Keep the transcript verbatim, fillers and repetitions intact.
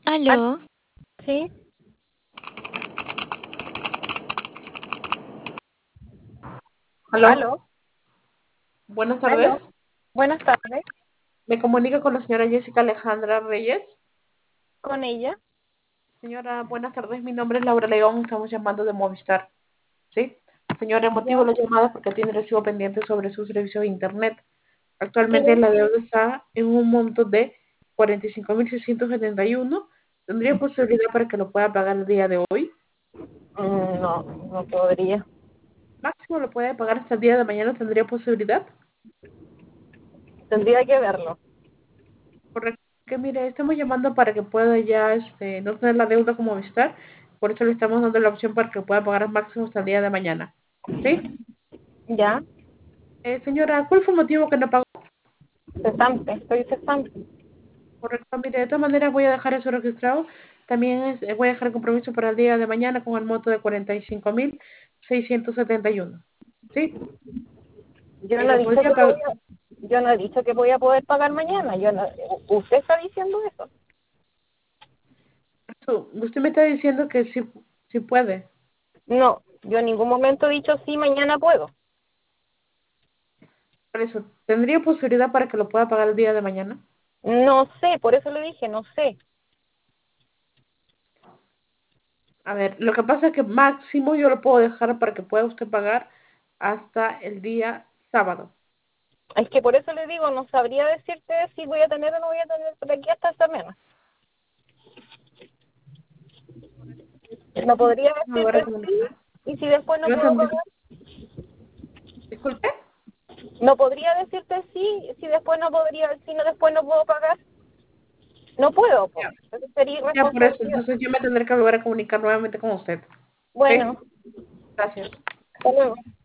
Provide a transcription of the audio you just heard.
Al- Aló, Sí, Aló, aló, buenas aló. tardes. Buenas tardes, Me comunico con la señora Jessica Alejandra Reyes. con ella. Señora, buenas tardes. Mi nombre es Laura León. Estamos llamando de Movistar. ¿Sí? Señora, el motivo Ya. de la llamada es porque tiene recibo pendiente sobre su servicio de Internet. ¿Qué? Actualmente la deuda está en un monto de cuarenta y cinco mil seiscientos setenta y uno. ¿Tendría posibilidad para que lo pueda pagar el día de hoy? Mm, No, no podría. Máximo lo puede pagar hasta el día de mañana. ¿Tendría posibilidad? Tendría que verlo. Correcto. Que mire, estamos llamando para que pueda ya este, no tener la deuda como Movistar. Por eso le estamos dando la opción para que pueda pagar al máximo hasta el día de mañana. ¿Sí? Ya, Eh, señora, ¿cuál fue el motivo que no pagó? cesante, estoy cesante. Correcto. Mire, de todas maneras voy a dejar eso registrado. También es- eh, voy a dejar el compromiso para el día de mañana con el monto de cuarenta y cinco mil seiscientos setenta y uno. ¿Sí? Yo Eh, no he lo dicho podría que voy pagar. a, yo no he dicho que voy a poder pagar mañana. Yo no, usted está diciendo eso. Usted me está diciendo que sí, sí puede. No, yo en ningún momento he dicho sí, mañana puedo. Por eso, ¿tendría posibilidad para que lo pueda pagar el día de mañana? No sé, por eso le dije, no sé. A ver, lo que pasa es que máximo yo lo puedo dejar para que pueda usted pagar hasta el día sábado. Es que por eso le digo, no sabría decirte si voy a tener o no voy a tener por aquí hasta esta mañana. No podría Me voy a decirte sí recomunicar. y si después no No puedo tendría- pagar. Disculpe. No podría decirte sí si después no podría, si no después no puedo pagar. No puedo, Ya, pues. Eso sería ya por eso. irresponsabilidad. Entonces yo me tendré que volver a comunicar nuevamente con usted. ¿Sí? Bueno, Gracias. hasta luego.